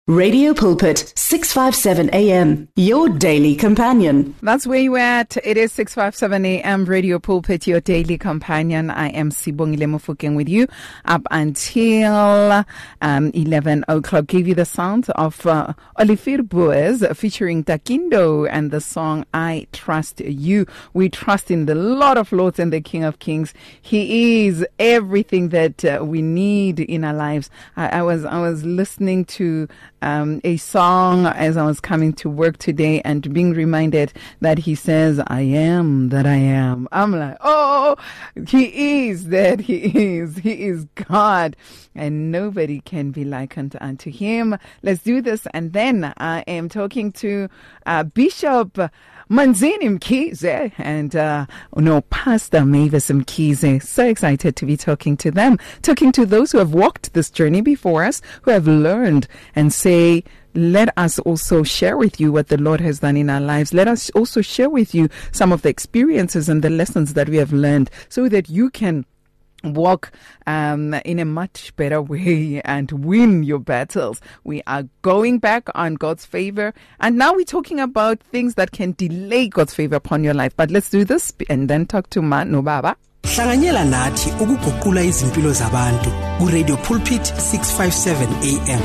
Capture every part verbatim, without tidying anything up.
Radio Pulpit, six fifty-seven A M, your daily companion. That's where you're at. It is six fifty-seven A M, Radio Pulpit, your daily companion. I am Sibongile Mofokeng with you up until um, eleven o'clock. Gave you the sound of uh, Olivier Boaz featuring Takindo and the song I Trust You. We trust in the Lord of Lords and the King of Kings. He is everything that uh, we need in our lives. I, I was I was listening to Um, a song as I was coming to work today and being reminded that he says, I am that I am. I'm like, oh, he is that he is. He is God and nobody can be likened unto him. Let's do this. And then I am talking to uh, Bishop Manzini Mkhize and uh, no, Pastor Mavis Mkhize. So excited to be talking to them, talking to those who have walked this journey before us, who have learned and say, let us also share with you what the Lord has done in our lives. Let us also share with you some of the experiences and the lessons that we have learned so that you can walk um, in a much better way and win your battles. We are going back on God's favor, and now we're talking about things that can delay God's favor upon your life. But let's do this and then talk to Ma no Baba. Hlanganyela nathi ukuguqula izimpilo zabantu ku Radio Pulpit six fifty-seven A M.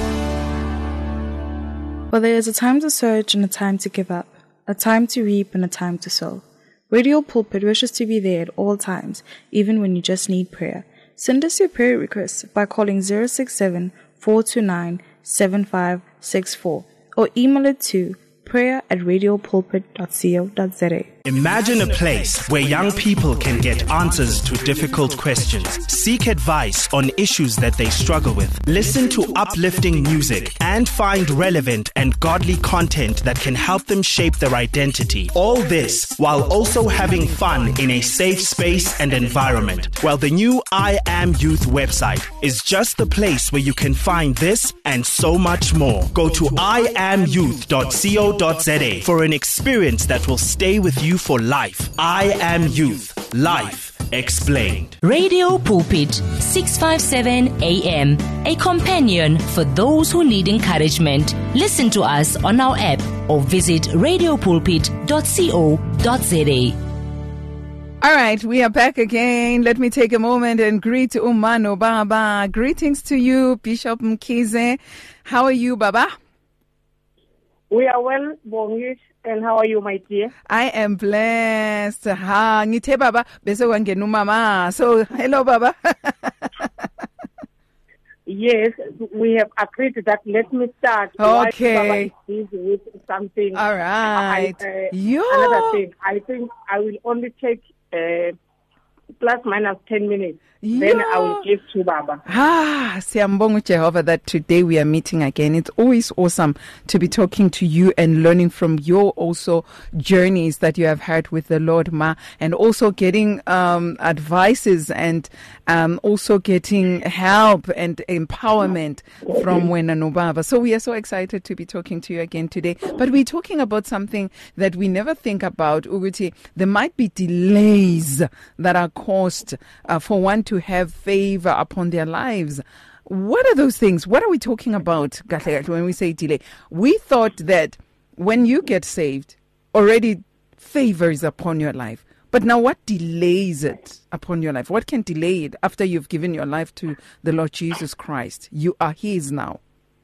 Well, there is a time to search and a time to give up, a time to reap and a time to sow. Radio Pulpit wishes to be there at all times, even when you just need prayer. Send us your prayer requests by calling zero six seven, four two nine, seven five six four or email it to prayer at radiopulpit dot co dot za. Imagine a place where young people can get answers to difficult questions, seek advice on issues that they struggle with, listen to uplifting music, and find relevant and godly content that can help them shape their identity. All this while also having fun in a safe space and environment. Well, the new I Am Youth website is just the place where you can find this and so much more. Go to i am youth dot co dot za for an experience that will stay with you for life. I Am Youth. Life explained. Radio Pulpit, six fifty-seven A M, a companion for those who need encouragement. Listen to us on our app or visit radio pulpit dot co dot za. All right, we are back again. Let me take a moment and greet Umano Baba. Greetings to you, Bishop Mkhize. How are you, Baba? We are well, Bongish. And how are you, my dear? I am blessed. Ha, ngithe baba bese kwangena umama. So, hello baba. Yes, we have agreed that let me start. Okay. Busy with something. All right. I, uh, Yo. Another thing, I think I will only take uh, plus minus ten minutes. Yo. Then I will give to Baba. Ah, siyambonga Jehovah that today we are meeting again. It's always awesome to be talking to you and learning from your also journeys that you have had with the Lord, Ma, and also getting um, advices and um, also getting help and empowerment from Wena Nobaba. So we are so excited to be talking to you again today. But we're talking about something that we never think about, Uguti. There might be delays that are caused uh, for one to have favor upon their lives. What are those things? What are we talking about when we say delay? We thought that when you get saved, already favor is upon your life. But now what delays it upon your life? What can delay it after you've given your life to the Lord Jesus Christ? You are His now.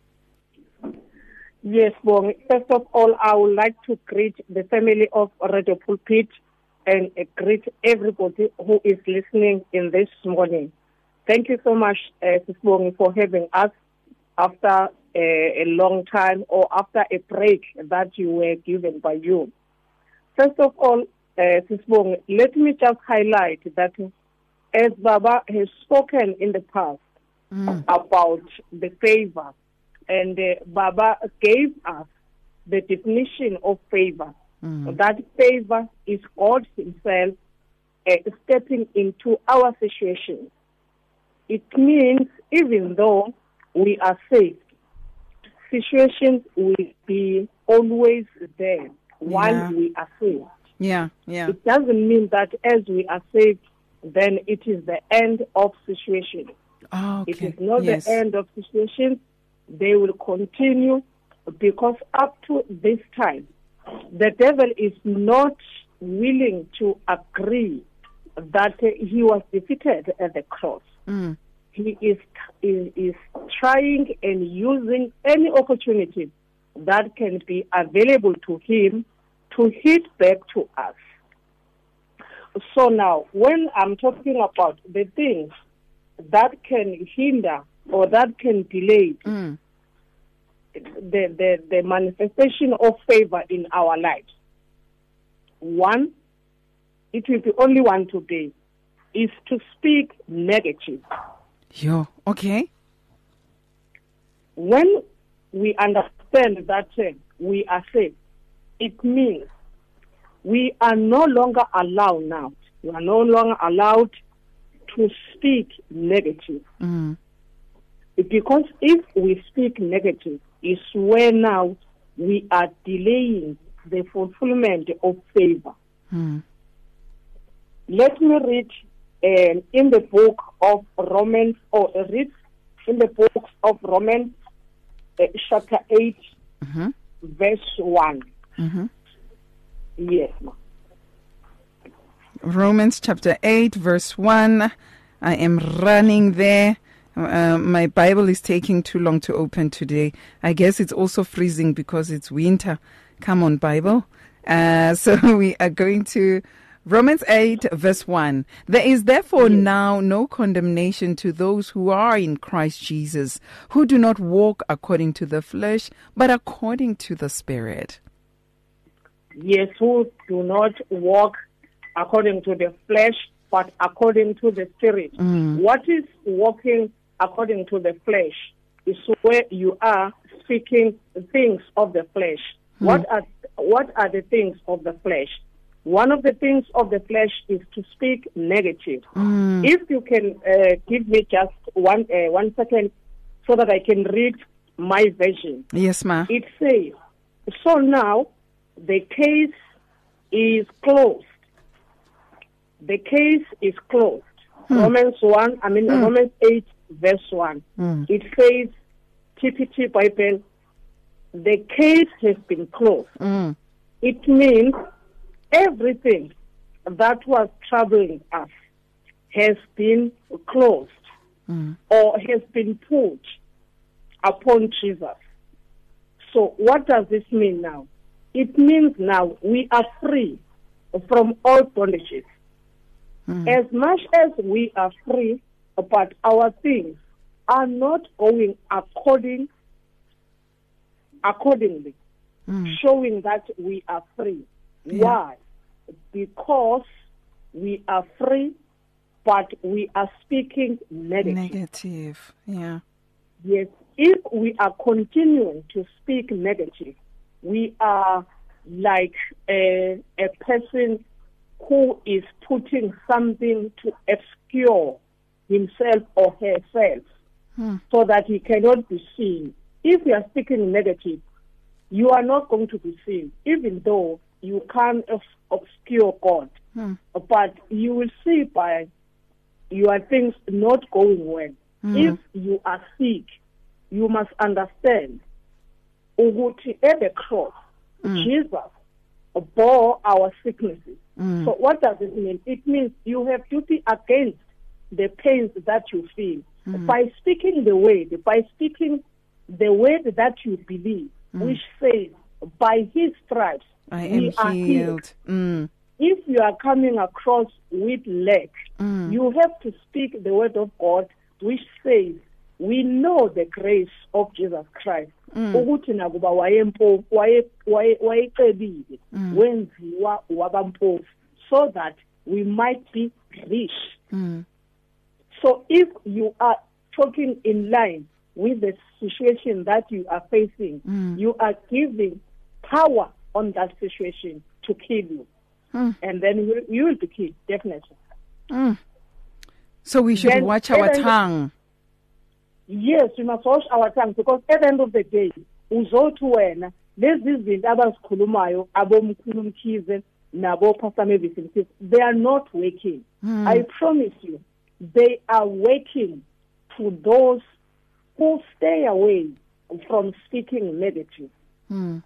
Yes, Bong. First of all, I would like to greet the family of Radio Pulpit and greet everybody who is listening in this morning. Thank you so much, uh, Sisbongi, for having us after uh, a long time or after a break that you were given by you. First of all, uh, Sisbongi, let me just highlight that as Baba has spoken in the past mm. about the favor, and uh, Baba gave us the definition of favor. Mm. That favor is God Himself uh, stepping into our situation. It means even though we are saved, situations will be always there while yeah. we are saved. Yeah, yeah. It doesn't mean that as we are saved, then it is the end of situation. Oh, okay. It is not yes. the end of situation. they will continue, because up to this time, the devil is not willing to agree that he was defeated at the cross. Mm. He is, is, is trying and using any opportunity that can be available to him to hit back to us. So now, when I'm talking about the things that can hinder or that can delay Mm. the, the, the manifestation of favor in our lives, one, it will be only one today, is to speak negative. Yo, okay. When we understand that uh, we are saved, it means we are no longer allowed now. We are no longer allowed to speak negative. Mm. Because if we speak negative, it's where now we are delaying the fulfillment of favor. Mm. Let me read uh, in the book of Romans, or uh, read in the book of Romans, uh, chapter eight, Mm-hmm. verse one. Mm-hmm. Yes, ma'am. Romans chapter eight, verse one. I am running there. Uh, my Bible is taking too long to open today. I guess it's also freezing because it's winter. Come on, Bible. Uh, so we are going to Romans eight, verse one. There is therefore Yes. now no condemnation to those who are in Christ Jesus, who do not walk according to the flesh, but according to the Spirit. Yes, who do not walk according to the flesh, but according to the Spirit. Mm. What is walking according to the flesh is where you are speaking things of the flesh. Mm. What are what are the things of the flesh? One of the things of the flesh is to speak negative. Mm. If you can uh, give me just one uh, one second so that I can read my version. Yes, ma. It says, so now the case is closed. The case is closed. Hmm. Romans one, I mean Hmm. Romans eight, verse one. Hmm. It says, T P T Bible, the case has been closed. Mm. It means everything that was troubling us has been closed Mm. or has been put upon Jesus. So what does this mean now? It means now we are free from all bondages. Mm. As much as we are free, but our things are not going according accordingly, Mm. showing that we are free. Yeah. Why? Because we are free, but we are speaking negative. Negative. Yeah. Yes, if we are continuing to speak negative, we are like a, a person who is putting something to obscure himself or herself Hmm. so that he cannot be seen. If you are speaking negative, you are not going to be seen, even though you can't obs- obscure God. Hmm. But you will see by your things not going well. Hmm. If you are sick, you must understand ukuthi at the cross, Mm. Jesus bore our sicknesses. Mm. So what does it mean? It means you have duty against the pains that you feel. Mm. By speaking the word, by speaking the word that you believe, Mm. which says, by his stripes, I we am are healed. Mm. If you are coming across with lack, Mm. you have to speak the word of God, which says, we know the grace of Jesus Christ. Mm. Ukuthi nakuba wayempofu waye waye- wayecebile Mm. wenziwa wabampofu, so that we might be rich. Mm. So if you are talking in line with the situation that you are facing, Mm. you are giving power on that situation to kill you. Mm. And then you, you will be killed, definitely. Mm. So we should Then watch our even- tongue. Yes, we must wash our tongue, because at the end of the day, uzothi wena lezi zinto abazikhulumayo abomkhulu Mkhize nabo Pastor Mavis Mkhize, they are not working. Mm. I promise you, they are working to those who stay away from speaking negative. Mm.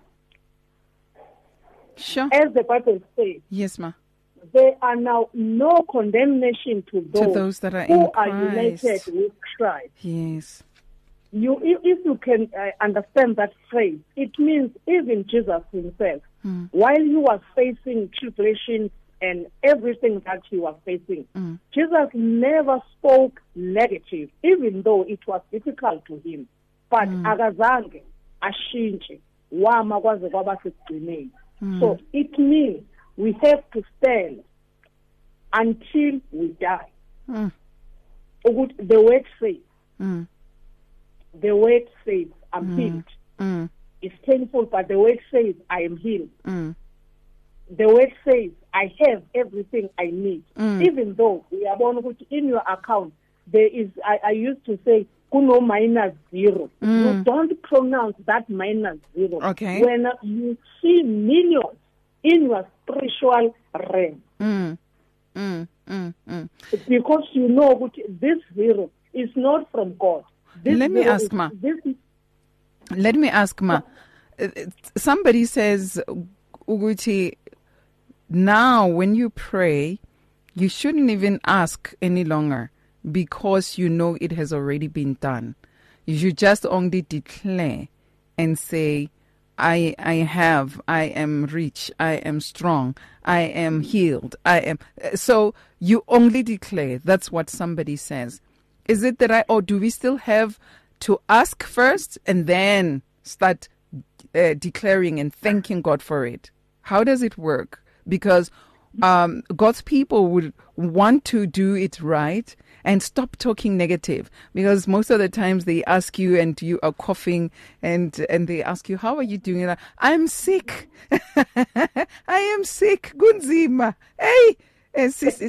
Sure. As the Bible says, yes, ma. There are now no condemnation to those, to those that are who in are Christ. united with Christ. Yes. You, if, if you can uh, understand that phrase, it means even Jesus himself, mm. while he was facing tribulation and everything that he was facing, mm. Jesus never spoke negative, even though it was difficult to him. But mm. akazange ashintshe wama kwaze kwaba sekugcineni. Mm. So it means we have to stand until we die. Mm. The word says, mm. the word says, I'm mm. healed. Mm. It's painful, but the word says, I am healed. Mm. The word says, I have everything I need. Mm. Even though we are born in your account, there is, I, I used to say, kuno minus zero. Mm. You don't pronounce that minus zero. Okay. When you see millions in your spiritual realm. Mm. Mm. Mm. Mm. Because you know this zero is not from God. This Let me ask, is, ma. This is, Let me ask, ma. Somebody says, Uguti, now when you pray, you shouldn't even ask any longer because you know it has already been done. You should just only declare and say, I I have, I am rich, I am strong, I am healed, I am. So you only declare. That's what somebody says. Is it that I, or do we still have to ask first and then start uh, declaring and thanking God for it? How does it work? Because um, God's people would want to do it right and stop talking negative, because most of the times they ask you and you are coughing and and they ask you, how are you doing? Like, I'm sick. I am sick. Kunzima. Hey. I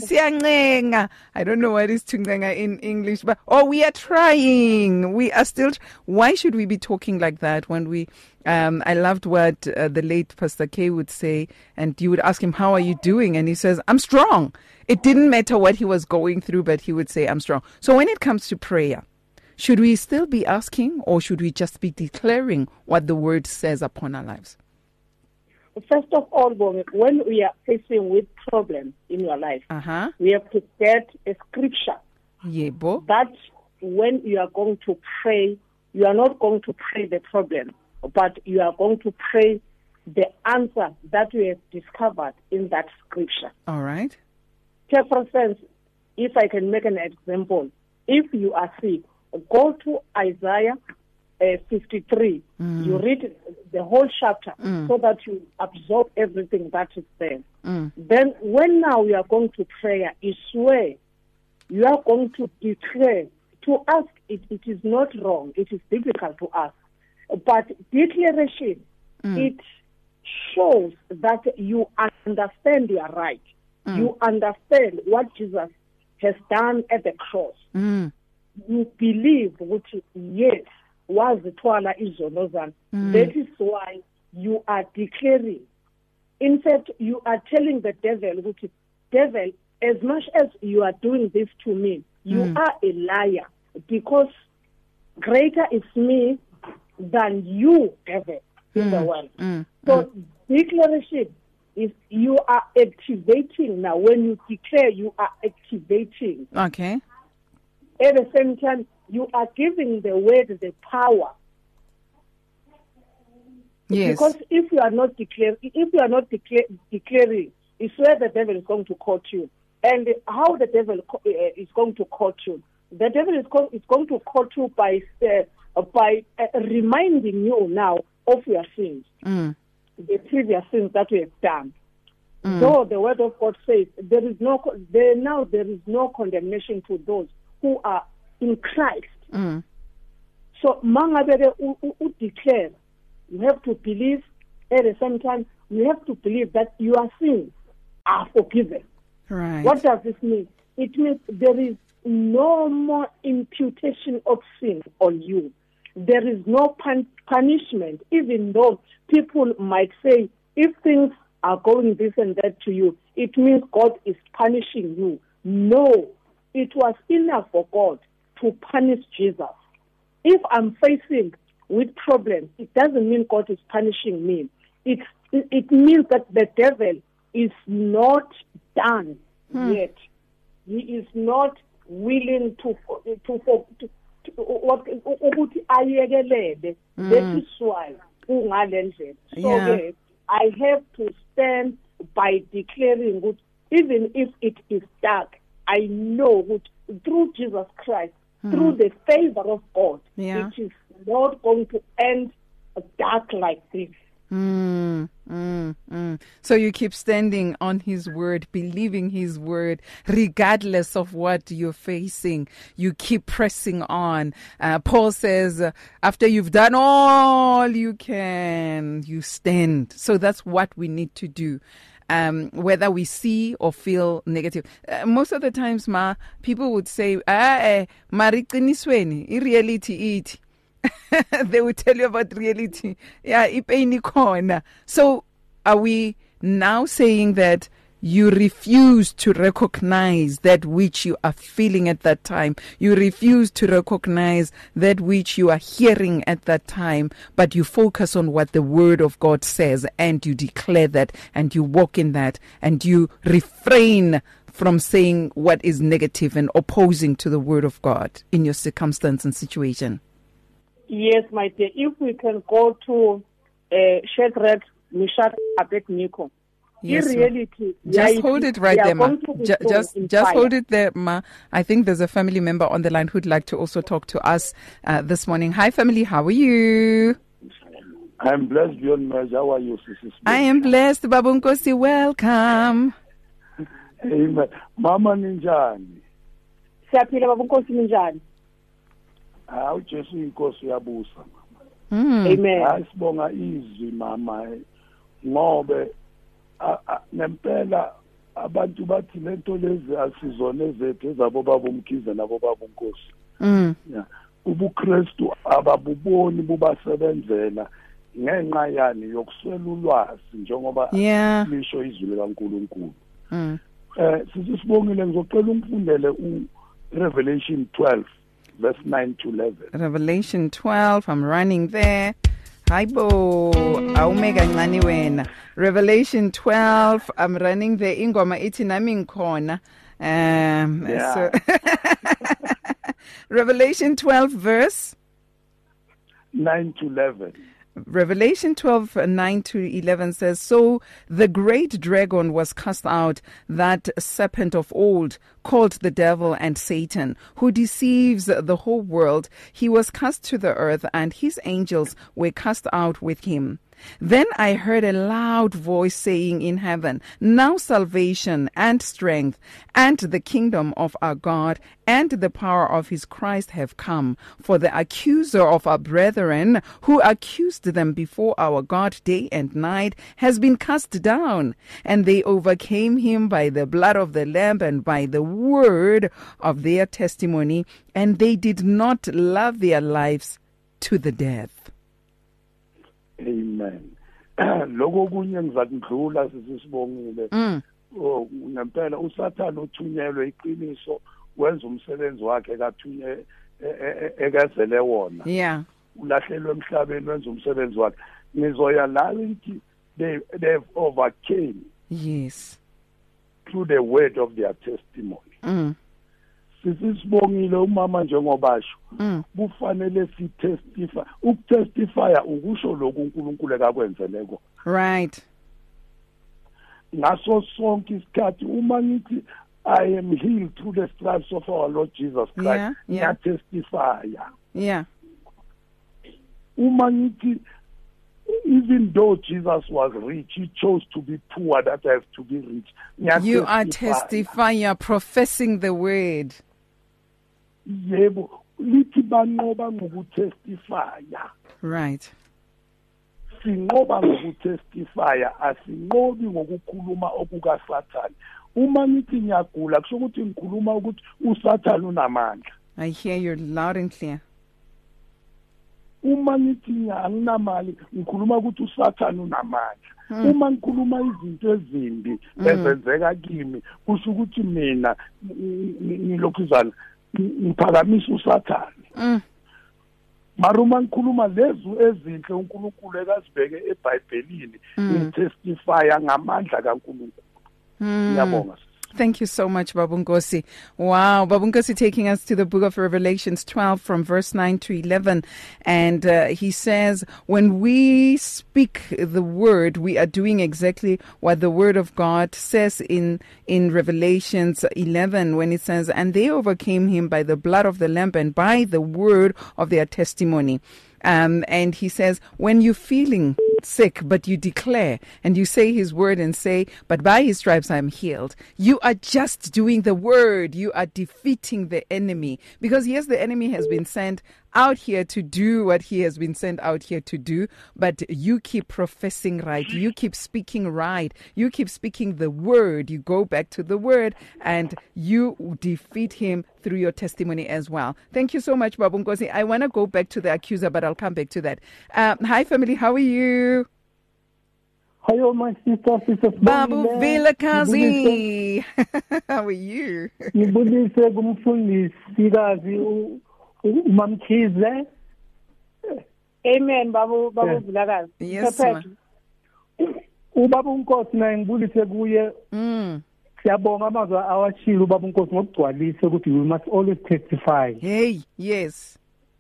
don't know what is tungenga in English, but oh, we are trying. We are still. Why should we be talking like that when we? Um, I loved what uh, the late Pastor K would say, and you would ask him, "How are you doing?" And he says, "I'm strong." It didn't matter what he was going through, but he would say, "I'm strong." So when it comes to prayer, should we still be asking, or should we just be declaring what the Word says upon our lives? First of all, when we are facing with problems in your life, uh-huh. we have to get a scripture Yebo. that when you are going to pray, you are not going to pray the problem, but you are going to pray the answer that you have discovered in that scripture. All right. Take for instance, if I can make an example, if you are sick, go to Isaiah Uh, fifty-three. Mm. You read the whole chapter mm. so that you absorb everything that is there. Mm. Then when now you are going to prayer, you swear, you are going to declare. To ask, it, it is not wrong. It is difficult to ask. But declaration, mm. it shows that you understand you are right. Mm. You understand what Jesus has done at the cross. Mm. You believe, which is, yes, was the Twala izono zami. Mm. That is why you are declaring. In fact, you are telling the devil, which is, devil, as much as you are doing this to me, you Mm. are a liar, because greater is me than you, devil, in Mm. the world. Mm. So Mm. declaration is you are activating now. When you declare, you are activating. Okay. At the same time, you are giving the word the power. Yes. Because if you are not declaring, if you are not decla- declaring, it's where the devil is going to court you. And how the devil co- uh, is going to court you? The devil is, co- is going to court you by uh, by uh, reminding you now of your sins, Mm. the previous sins that you have done. Mm. Though the word of God says there is no co- there now there is no condemnation to those who are in Christ. Mm. So, mangabere u, u, u declare, you have to believe. At the same time, you have to believe that your sins are forgiven. Right. What does this mean? It means there is no more imputation of sin on you. There is no pun- punishment, even though people might say, if things are going this and that to you, it means God is punishing you. No, it was enough for God to punish Jesus. If I'm facing with problems, it doesn't mean God is punishing me. It, it, it means that the devil is not done hmm. yet. He is not willing to to to, to, to what ukuthi ayekelele that is why ungalendlela. So yeah. I have to stand by declaring that even if it is dark, I know that through Jesus Christ, hmm. through the favor of God, yeah. it is not going to end dark like this. Mm, mm, mm. So you keep standing on his word, believing his word, regardless of what you're facing. You keep pressing on. Uh, Paul says, uh, after you've done all you can, you stand. So that's what we need to do. Um, whether we see or feel negative. Uh, most of the times, ma, people would say, ah, eh, mariqinisweni, in reality, it. They will tell you about reality. Yeah, ipeni khona. So are we now saying that you refuse to recognize that which you are feeling at that time? You refuse to recognize that which you are hearing at that time, but you focus on what the word of God says and you declare that and you walk in that and you refrain from saying what is negative and opposing to the word of God in your circumstance and situation. Yes, my dear. If we can go to uh, Shadrach, Meshach, Abednego. Yes, in reality, just yeah, hold it right there, ma. J- just just hold it there, ma. I think there's a family member on the line who'd like to also talk to us uh, this morning. Hi, family. How are you? I'm blessed beyond measure. How are you, sister? I am blessed, Babunkosi. Welcome. Amen. Mama ninjani? Siyaphila Babunkosi ninjani? Hawu Jesu inkosi yabusa mama. Amen. Asibonga izwi mama ngobe nempela abantu bathi lento lezi asizone zethu ezabo baba umkhize nabo baba unkosi. Mm. Yeah. UbuKristu ababuboni bubasebenzela ngenxa yani yokuswela ulwazi njengoba lisho izwi likaNkulunkulu. Mm. Eh sisibongile ngizocela umfundele u Revelation twelve verse nine to eleven. Revelation twelve, I'm running there. Haibo, awumeka ncane wena. Revelation twelve, I'm running there. Ingoma ithi nami ngikhona. Um, yeah. so Revelation twelve verse nine to eleven. Revelation twelve, nine to eleven says, so the great dragon was cast out, that serpent of old, called the devil and Satan, who deceives the whole world. He was cast to the earth, and his angels were cast out with him. Then I heard a loud voice saying in heaven, now salvation and strength and the kingdom of our God and the power of his Christ have come. For the accuser of our brethren, who accused them before our God day and night, has been cast down, and they overcame him by the blood of the Lamb and by the word of their testimony, and they did not love their lives to the death. Amen. Lokho kunye ngizakudlula sisibongile. Oh ngempela uSathane uthunyelwe iqiniso wenza umsebenzi wakhe kathunye ekazele wona. Yeah. Ulahlelwe emhlabeni wenza umsebenzi wakhe. Nizoya la ukuthi they they've overcame. Yes. Through the word of their testimony. Mm. Sisibongile umama njengobasho kufanele si testify ukutestify ukusho lokhu uNkulunkulu ekakwenzeleko. Right. Ngaso sonke isikhathi uma ngithi I am healed through the stripes of our Lord Jesus Christ, yeah, yeah. testify. Yeah. Uma ngithi even though Jesus was rich, he chose to be poor that I have to be rich. You testify. Are testifying, you are professing the word. Yebo, lithi banqoba ngokutestifya. Right. Sinqoba ngokutestifya, asinqobi ngokukhuluma okukaSathane. Uma ngithi ngiyagula kusho ukuthi ngikhuluma ukuthi uSathane unamandla. I hear you loud and clear. Uma ngithi ngiyanamali ngikhuluma ukuthi uSathane unamandla. Uma ngikhuluma izinto ezimbi ezenzeka kimi kusho ukuthi mina ngilokhuzana ngiphakamisa uSathane. maruma ngikhuluma lezu ezinhle uNkulunkulu ekazibeke eBhayibhelini intestifya ngamandla kaNkulunkulu. Ngiyabonga. Thank you so much, Babu Nkosi. Wow, Babu Nkosi taking us to the book of Revelations twelve from verse nine to eleven. And uh, he says, when we speak the word, we are doing exactly what the word of God says in, in Revelations eleven, when it says, and they overcame him by the blood of the Lamb and by the word of their testimony. Um, and he says, when you're feeling sick, but you declare and you say his word and say, but by his stripes I am healed. You are just doing the word. You are defeating the enemy. Because yes, the enemy has been sent out here to do what he has been sent out here to do, but you keep professing right. You keep speaking right. You keep speaking the word. You go back to the word and you defeat him through your testimony as well. Thank you so much, Babu Nkosi. I want to go back to the accuser, but I'll come back to that. Uh, hi, family. How are you? Hello, my sister, sister Babu Vilakazi. How are you? Ngibulise kumfundisi uMamkhize. Amen, Babu Babu Vilakazi. Yes, ma. Ubabu Nkosi naye ngibulise kuye. Mm. Siyabonga amazwi awashilo uBabu Nkosi ngokugcwalisa ukuthi we must always testify. Hey, yes.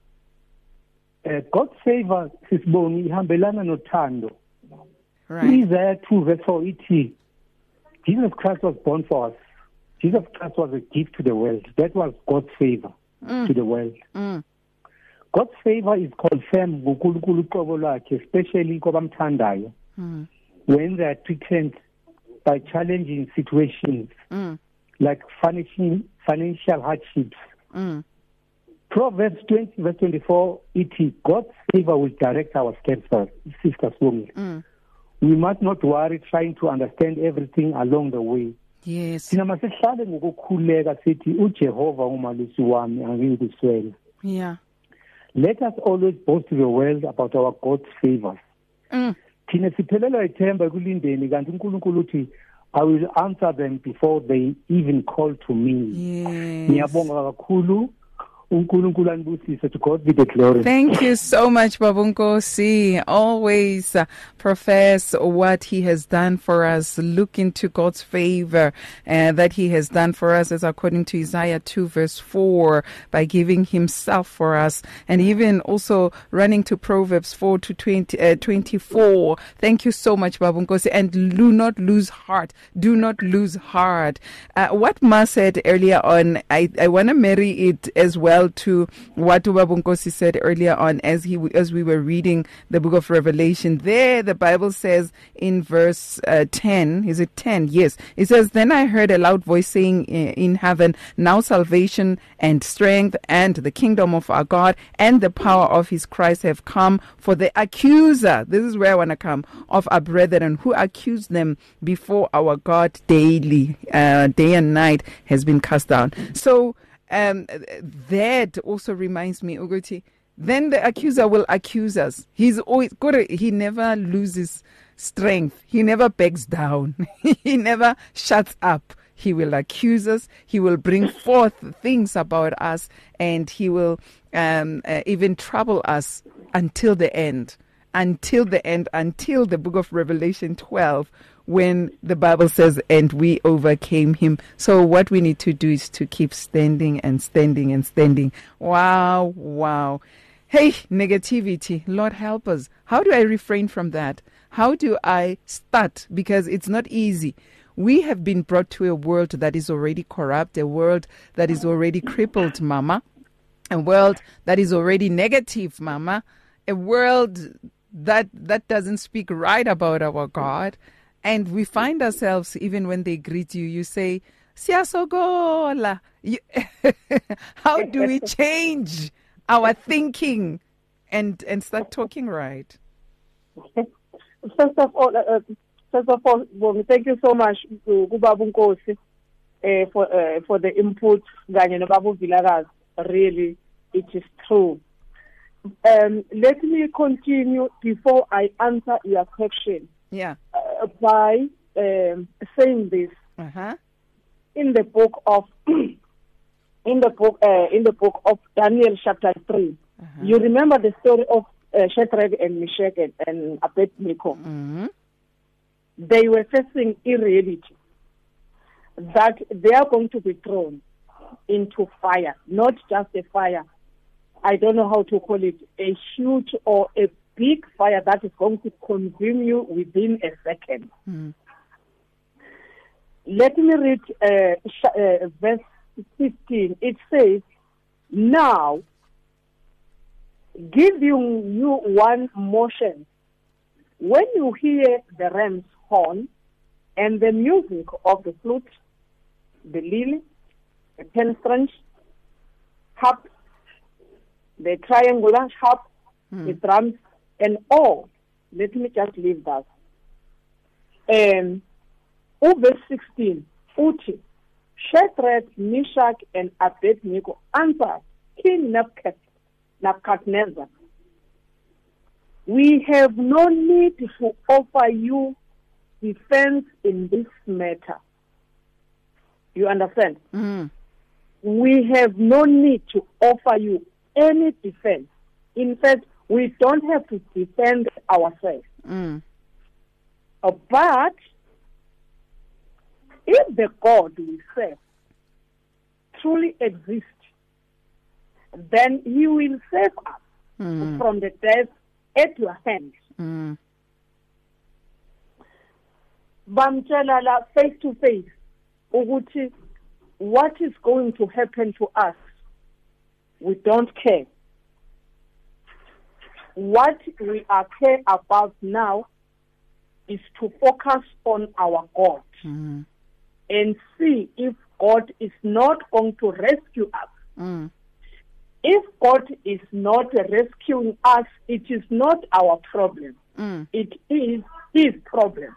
Uh, God's favor sisibonga ihambelana nothando. Right. Isaiah two verse four, it is, Jesus Christ was born for us. Jesus Christ was a gift to the world. That was God's favor mm. to the world. Mm. God's favor is confirmed nguNkulunkulu uqobo lwakhe, especially kwabamthandayo, mm. when they are threatened by challenging situations mm. like financial financial hardships. Mm. Proverbs twenty verse twenty-four, it is, God's favor will direct our steps, Sister Swami. Mm. We must not worry trying to understand everything along the way. Yes. Thina masihlale ngokukhuleka sithi uJehova umalusi wami angiyikuswela. Yeah. Let us always boast to the world about our God's favors. Mm. Thina siphelelwa ithemba ekulindeni kanti uNkulunkulu uthi I will answer them before they even call to me. Yes. Ngiyabonga kakhulu. To God be the glory. Thank you so much, Babu Nkosi. Always uh, profess what he has done for us. Look into God's favor uh, that he has done for us, as according to Isaiah two verse four, by giving himself for us. And even also running to Proverbs four to twenty, uh, twenty-four. Thank you so much, Babu Nkosi. And do not lose heart. Do not lose heart. Uh, what Ma said earlier on, I, I want to marry it as well to what Babu Nkosi said earlier on as he as we were reading the book of Revelation. There the Bible says in verse uh, ten, is it ten? Yes. It says, then I heard a loud voice saying in heaven, now salvation and strength and the kingdom of our God and the power of his Christ have come, for the accuser, this is where I want to come, of our brethren who accuse them before our God daily, uh, day and night, has been cast down. So Um, that also reminds me, Uguti, then the accuser will accuse us. He's always good. He never loses strength. He never backs down. He never shuts up. He will accuse us. He will bring forth things about us, and he will um, uh, even trouble us until the end, until the end, until the book of Revelation twelve, when the Bible says, and we overcame him. So what we need to do is to keep standing and standing and standing. Wow, wow. Hey, negativity, Lord help us. How do I refrain from that? How do I start? Because it's not easy. We have been brought to a world that is already corrupt, a world that is already crippled, Mama, a world that is already negative, Mama, a world that that doesn't speak right about our God. And we find ourselves, even when they greet you, you say, Siyasogola. How do we change our thinking and and start talking right? First of all, uh, first of all, well, thank you so much, Babu Nkosi, uh, for uh, for the input. Ganye no Babu Vilakazi. Really, it is true. Um, let me continue before I answer your question. Yeah. Uh, by um, saying this, uh-huh. in the book of in the book uh, in the book of Daniel chapter three, Uh-huh. You remember the story of uh, Shadrach and Meshach and, and Abednego? Mm-hmm. They were facing irreality, that they are going to be thrown into fire, not just a fire. I don't know how to call it, a huge or a big fire that is going to consume you within a second. Mm. Let me read uh, sh- uh, verse fifteen. It says, now, giving you one motion, when you hear the ram's horn and the music of the flute, the lily, the tenstrange, harp, the triangular harp, mm. the drums, and all. Let me just leave that. Um, oh, verse sixteen, Uti, Shadrach, Meshach, and Abednego answered King Nebuchadnezzar, we have no need to offer you defense in this matter. You understand? Mm. We have no need to offer you any defense. In fact, we don't have to defend ourselves. Mm. Uh, but if the God we serve truly exists, then He will save us mm. from the death at your hand. Mm. Bamtshela la face to face ukuthi what is going to happen to us, we don't care. What we are care about now is to focus on our God mm. and see if God is not going to rescue us. Mm. If God is not rescuing us, it is not our problem. Mm. It is His problem.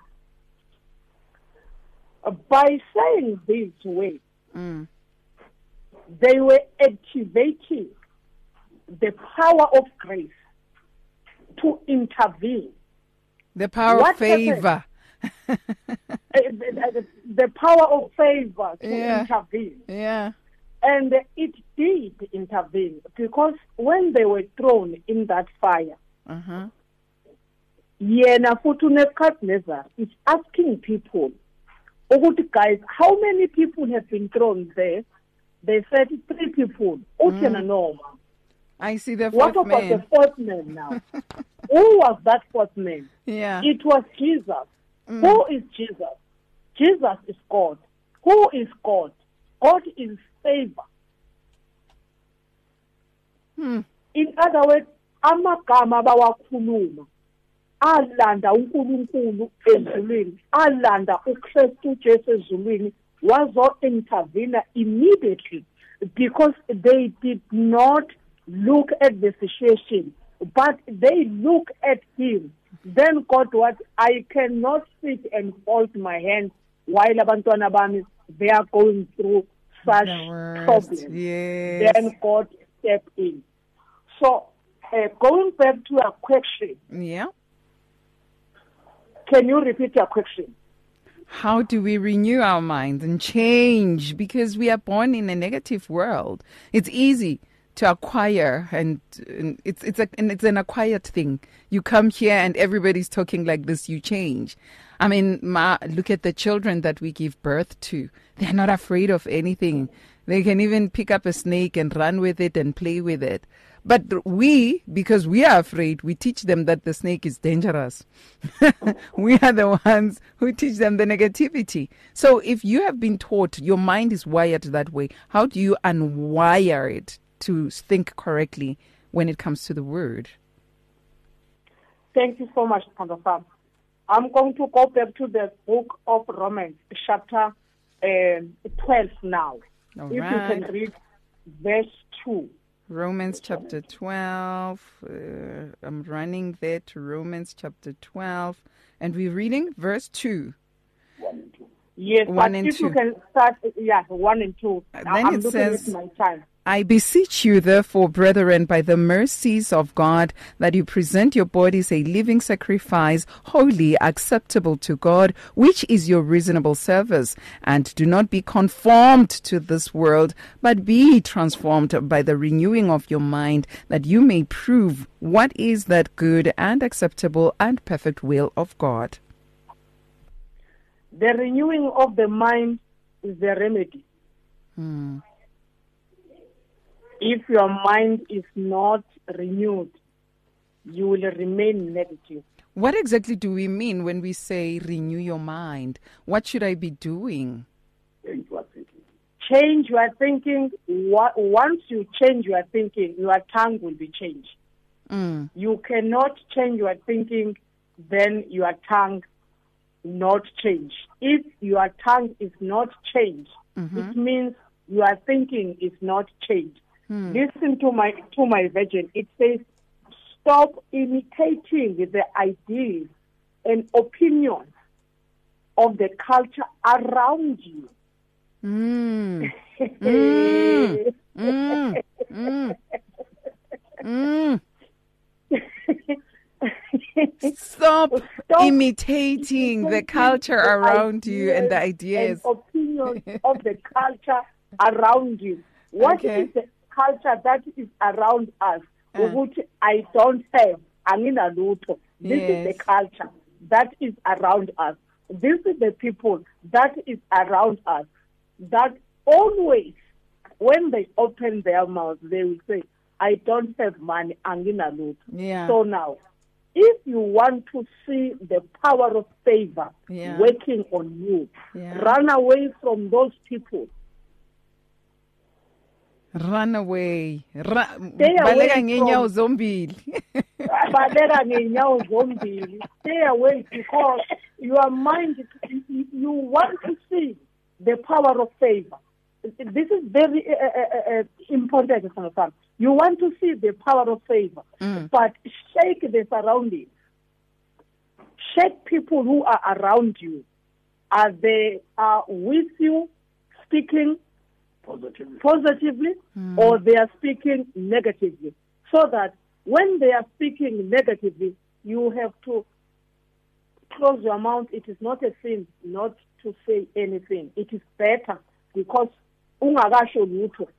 By saying this way, mm. they were activating the power of grace to intervene. The power what of favor. the, the power of favor to yeah. intervene. Yeah. And it did intervene, because when they were thrown in that fire, uh-huh. Yena futhi Nebuchadnezzar is asking people, ukuthi guys, how many people have been thrown there? They said three people. Mm. No. I see the fourth what man. What about the fourth man now? Who was that fourth man? Yeah. It was Jesus. Mm. Who is Jesus? Jesus is God. Who is God? God is favor. Hmm. In other words, amagama bawakhuluma alanda uNkulunkulu ezulwini, alanda uKristu Jesu ezulwini, wazo intervene immediately, because they did not look at the situation, but they look at Him. Then God, what? I cannot sit and fold my hands while abantwana bami they are going through such problems. Yes. Then God step in. So, uh, going back to your question. Yeah. Can you repeat your question? How do we renew our minds and change? Because we are born in a negative world. It's easy to acquire, and, and it's it's a, and it's an acquired thing. You come here and everybody's talking like this, you change. I mean, ma, look at the children that we give birth to. They're not afraid of anything. They can even pick up a snake and run with it and play with it. But we, because we are afraid, we teach them that the snake is dangerous. We are the ones who teach them the negativity. So if you have been taught, your mind is wired that way, how do you unwire it to think correctly when it comes to the word? Thank you so much, Pandafam. I'm going to go back to the book of Romans, chapter uh, twelve now. All if right. you can read verse two. Romans chapter twelve. Uh, I'm running there to Romans chapter twelve. And we're reading verse two. One and two. Yes, one but and if two. you can start, yeah, one and two. Uh, Now, then I'm it looking says, at my time. I beseech you, therefore, brethren, by the mercies of God, that you present your bodies a living sacrifice, holy, acceptable to God, which is your reasonable service. And do not be conformed to this world, but be transformed by the renewing of your mind, that you may prove what is that good and acceptable and perfect will of God. The renewing of the mind is the remedy. Hmm. If your mind is not renewed, you will remain negative. What exactly do we mean when we say renew your mind? What should I be doing? Change your thinking. Change your thinking. Once you change your thinking, your tongue will be changed. Mm. You cannot change your thinking, then your tongue not change. If your tongue is not changed, mm-hmm. it means your thinking is not changed. Hmm. Listen to my to my version. It says, stop imitating the ideas and opinions of the culture around you. Mm. mm. Mm. Mm. Mm. Stop, Stop imitating the culture around you and the ideas and opinions of the culture around you. What okay. is the culture that is around us? Uh. Which I don't have. This yes. is the culture that is around us. This is the people that is around us. That always, when they open their mouths, they will say, I don't have money. Yeah. So now, if you want to see the power of favor yeah. working on you, yeah. run away from those people. Run away. Ra- Stay away from... Stay away because your mind, you want to see the power of favor. This is very uh, uh, uh, important. You want to see the power of favor, mm. but shake the surroundings. Shake people who are around you. Are they uh, with you, speaking positively, positively mm. or they are speaking negatively? So that when they are speaking negatively, you have to close your mouth. It is not a sin not to say anything. It is better because ungagasho lutho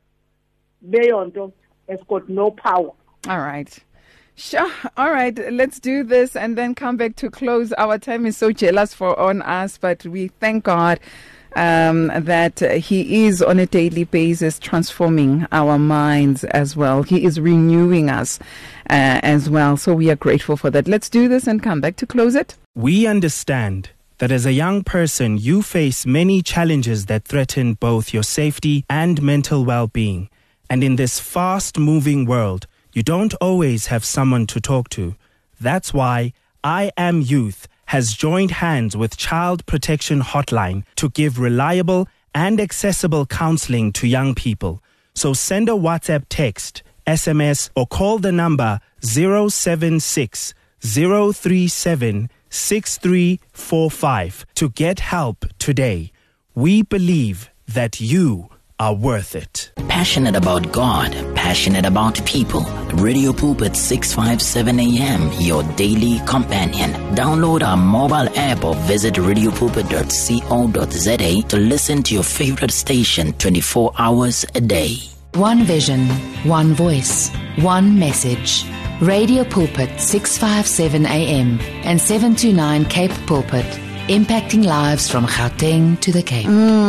beyond has got no power. All right. Sure. All right. Let's do this and then come back to close. Our time is so jealous for on us, but we thank God um, that He is on a daily basis transforming our minds as well. He is renewing us uh, as well. So we are grateful for that. Let's do this and come back to close it. We understand that as a young person, you face many challenges that threaten both your safety and mental well-being. And in this fast-moving world, you don't always have someone to talk to. That's why I Am Youth has joined hands with Child Protection Hotline to give reliable and accessible counseling to young people. So send a WhatsApp text, S M S, or call the number zero seven six zero three seven six three four five to get help today. We believe that you are worth it. Passionate about God, passionate about people. Radio Pulpit six fifty-seven A M, your daily companion. Download our mobile app or visit radio pulpit dot co dot za to listen to your favorite station twenty-four hours a day. One vision, one voice, one message. Radio Pulpit six fifty-seven A M and seven to nine Cape Pulpit. Impacting lives from Gauteng to the Cape.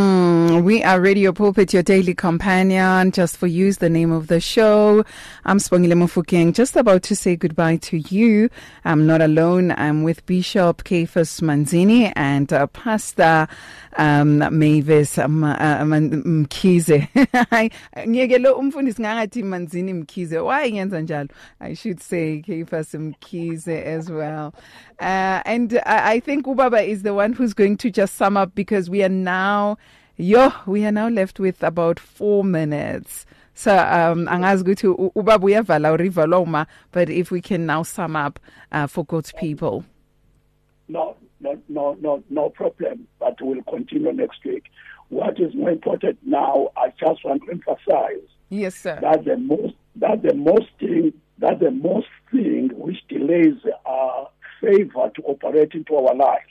Mm, we are Radio Pulpit, your daily companion. Just for you is the name of the show. I'm Sibongile Mofokeng, just about to say goodbye to you. I'm not alone. I'm with Bishop Caiphas Manzini and uh, Pastor um, Mavis um, uh, Mkhize. Ngiyekelo umfundisi ngathi Manzini Mkhize. Why ngenza njalo? I should say Caiphas Mkhize as well. Uh, and I, I think Ubaba is the one who's going to just sum up, because we are now, yo, we are now left with about four minutes. So, um, angazi ukuthi Ubaba uyavala urivala uma, but if we can now sum up uh, for God's people. No, no, no, no, no problem. But we'll continue next week. What is more important now, I just want to emphasize Yes, sir. That the most that the most thing that the most thing which delays our favor to operate into our lives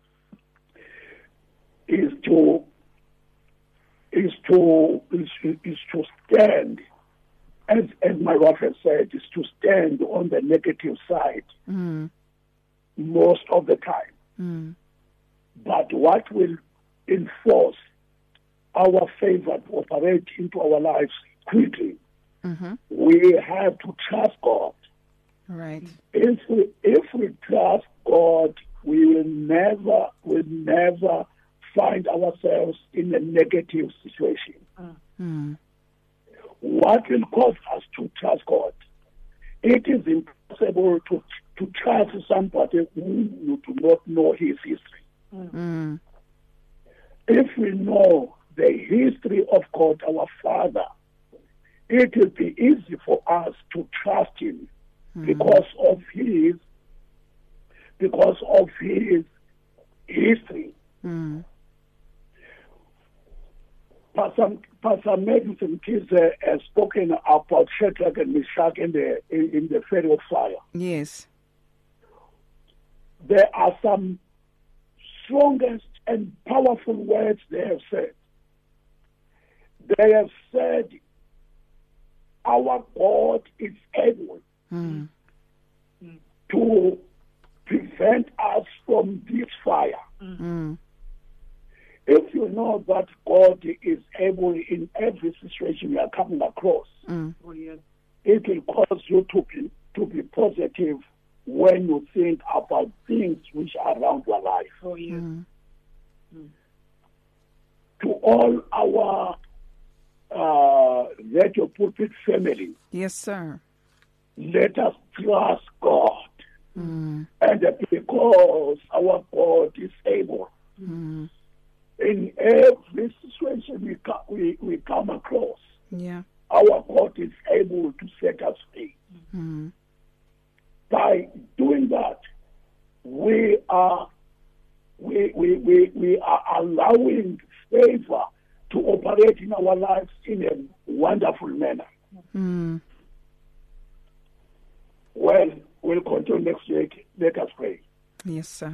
is to is to is, is to stand, as as my wife has said, is to stand on the negative side mm. most of the time. Mm. But what will enforce our favor to operate into our lives quickly, mm-hmm. we have to trust God. Right. If we if we trust God, we will never will never find ourselves in a negative situation. Mm. What will cause us to trust God? It is impossible to to trust somebody who you do not know his history. Mm. If we know the history of God, our Father, it will be easy for us to trust Him mm. because of His because of His history. Mm. Pastor, Pastor Madison Kize has spoken about Shadrach and Meshach in the in, in the fire of fire. Yes. There are some strongest and powerful words they have said. They have said, our God is able mm. to prevent us from this fire. Mm. If you know that God is able in every situation you are coming across, mm. it will cause you to be to be positive when you think about things which are around your life. Oh, yes. Mm. Mm. To all our uh, Radio Pulpit family, yes, sir. let us trust God. Mm. And because our God is able, mm. in every situation we, co- we, we come across, yeah. our God is able to set us free. Mm. By doing that, we are we, we, we, we are allowing favor to operate in our lives in a wonderful manner. Mm. Well, we'll continue next week. Let us pray. Yes, sir.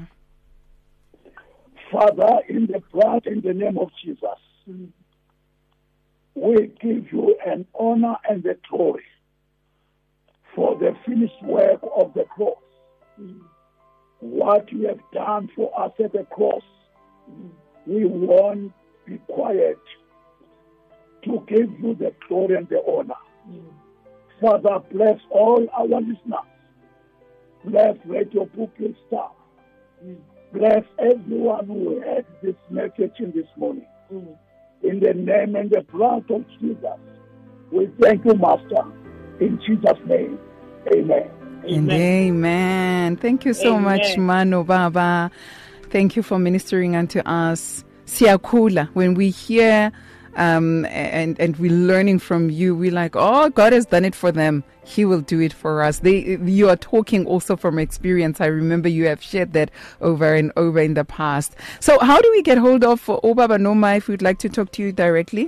Father, in the blood, in the name of Jesus, mm. we give you an honor and the glory for the finished work of the cross. Mm. What you have done for us at the cross, mm. we won't be quiet to give you the glory and the honor. Mm. Father, bless all our listeners. Bless Radio Pulpit staff. Mm. Bless everyone who heard this message in this morning. Mm. In the name and the blood of Jesus, we thank you, Master. In Jesus' name, amen. And amen. Thank you so amen. much, Mano Baba. Thank you for ministering unto us. Siakula, when we hear um, and and we're learning from you, we're like, oh, God has done it for them. He will do it for us. They, you are talking also from experience. I remember you have shared that over and over in the past. So how do we get hold of Obaba Noma if we'd like to talk to you directly?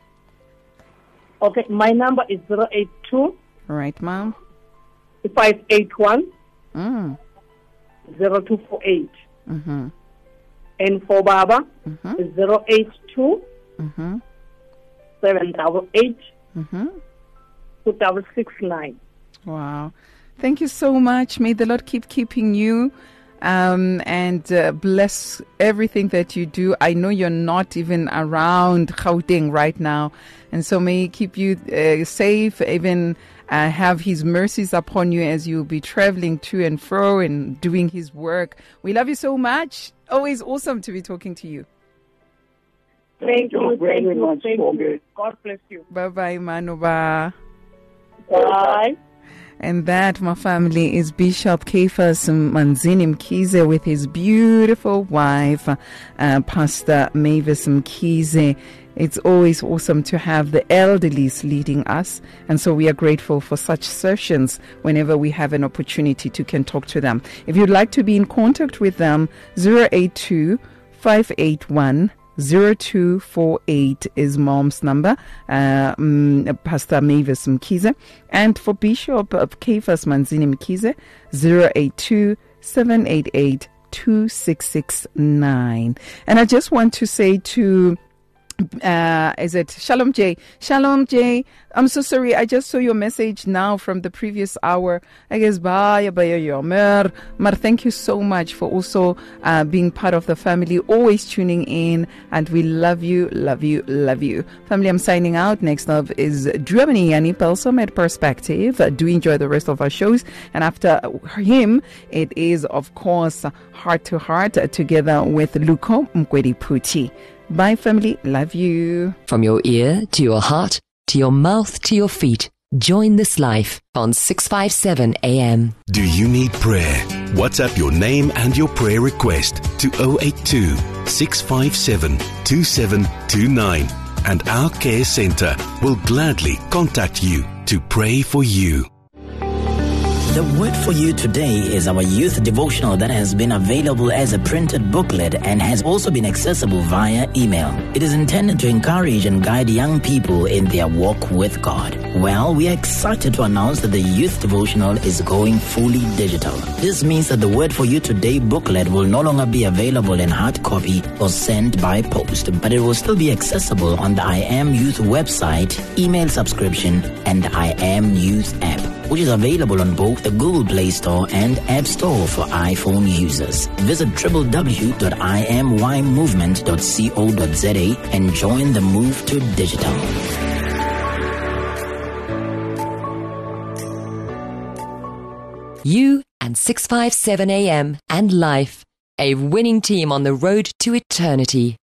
Okay, my number is zero eight two. All right, ma'am. five eight one mm. zero two four eight. Mm-hmm. And for Baba, mm-hmm. is zero eight two mm-hmm. seven double eight mm-hmm. two double six nine. Wow. Thank you so much. May the Lord keep keeping you um, and uh, bless everything that you do. I know you're not even around Gauteng right now. And so may He keep you uh, safe, even uh, have His mercies upon you as you'll be traveling to and fro and doing His work. We love you so much. Always awesome to be talking to you. Thank you. Thank you. Thank you. God bless you. Bye-bye, Manuba. Bye. And that, my family, is Bishop Cephas Manzini Mkhize with his beautiful wife, uh, Pastor Mavis Mkhize. It's always awesome to have the elderlies leading us. And so we are grateful for such sessions whenever we have an opportunity to can talk to them. If you'd like to be in contact with them, zero eight two five eight one zero two four eight is mom's number, uh, um, Pastor Mavis Mkize. And for Bishop of Cephas Manzini Mkize, zero eight two seven eight eight two six six nine. And I just want to say to Uh, is it Shalom J? Shalom J, I'm so sorry. I just saw your message now from the previous hour. I guess bye, bye, yomer. Mar, thank you so much for also uh, being part of the family, always tuning in, and we love you, love you, love you. Family, I'm signing out. Next up is Germany, Yanni Pelsom at Perspective. Uh, do enjoy the rest of our shows. And after him, it is, of course, Heart to Heart uh, together with Luko Mkwedi Puti. Bye, family. Love you. From your ear to your heart, to your mouth, to your feet. Join this life on six fifty-seven A M. Do you need prayer? WhatsApp your name and your prayer request to zero eight two, six five seven, two seven two nine. And our care center will gladly contact you to pray for you. The word for you today is our youth devotional that has been available as a printed booklet and has also been accessible via email. It is intended to encourage and guide young people in their walk with God. Well, we are excited to announce that the youth devotional is going fully digital. This means that the word for you today booklet will no longer be available in hard copy or sent by post, but it will still be accessible on the I Am Youth website, email subscription, and I Am Youth app, which is available on both the Google Play Store and App Store for iPhone users. Visit w w w dot i m y movement dot co dot z a and join the move to digital. You and six fifty-seven A M and life, a winning team on the road to eternity.